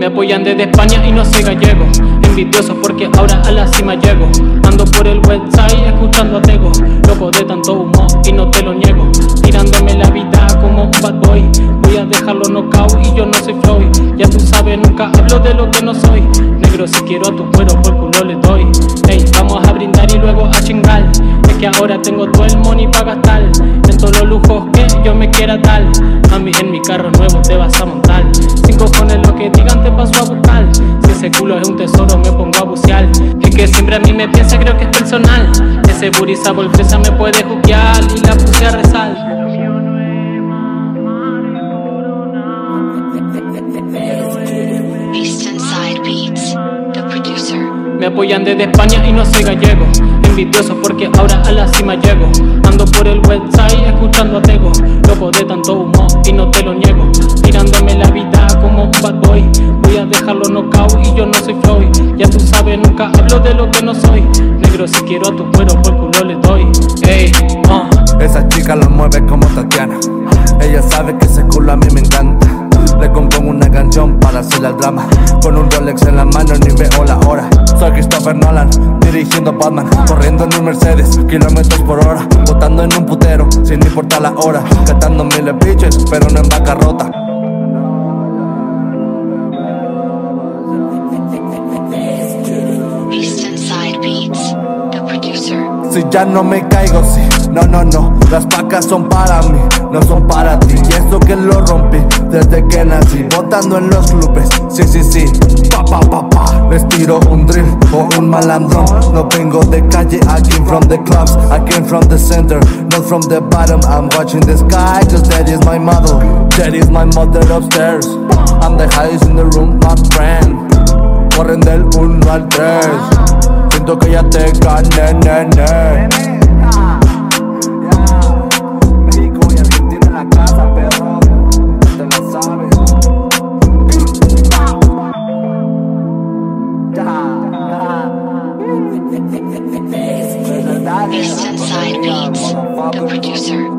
apoyan desde España y no soy gallego. Envidioso porque ahora a la cima llego. Ando por el website escuchando a Tego. Loco de tanto humo y no te lo niego. Tirándome la vida como un bad boy. Voy a dejarlo knockout y yo no soy Floyd. Ya tú sabes, nunca hablo de lo que no soy. Negro, si quiero a tu cuero por culo le doy. Ey, vamos a brindar y luego a chingar. Es que ahora tengo todo el money pa' gastar en todos los lujos que yo me quiera dar. A mí en mi carro nuevo te vas a montar. Sin cojones lo que digan te paso a buscar. Si ese culo es un tesoro me pongo a bucear. Es que siempre a mí me piensa, creo que es personal. Ese booty sabor fresa me puede juquear. Y la puse a rezar. Eastside Beats, the producer. Me apoyan desde España y no soy gallego. Envidioso porque ahora a la cima llego. Ando por el website escuchando a Tego. Loco de tanto humo y no te lo niego. Tirándome la vida como un bad boy. Voy a dejarlo knockout y yo no soy Floyd. Ya tú sabes, nunca hablo de lo que no soy. Negro, si quiero a tu cuero por culo le doy. Ey, Esa chica lo mueve como Tatiana. Ella sabe que ese culo a mí me encanta. Le compongo una canción para hacerle al drama. Con un Rolex en la mano ni veo la hora. Soy Christopher Nolan, dirigiendo Batman. Corriendo en un Mercedes, kilómetros por hora. Botando en un putero, sin importar la hora. Cantando miles bitches, pero no en bancarrota. Eastside Beats, the producer. Si ya no me caigo, sí, no, las pacas son para mí, no son para ti. Y esto que lo rompí desde que nací, botando en los clubes, sí, pa. Les tiro un drill o un malandrón. No vengo de calle, I came from the clubs, I came from the center, not from the bottom. I'm watching the sky, cause that is my model, that is my mother upstairs. I'm the highest in the room, my friend. Corren del 1 al 3. Siento que ya te gané, nene. México y Argentina en la casa, perro. Te lo sabes. Eastside Beats, the producer.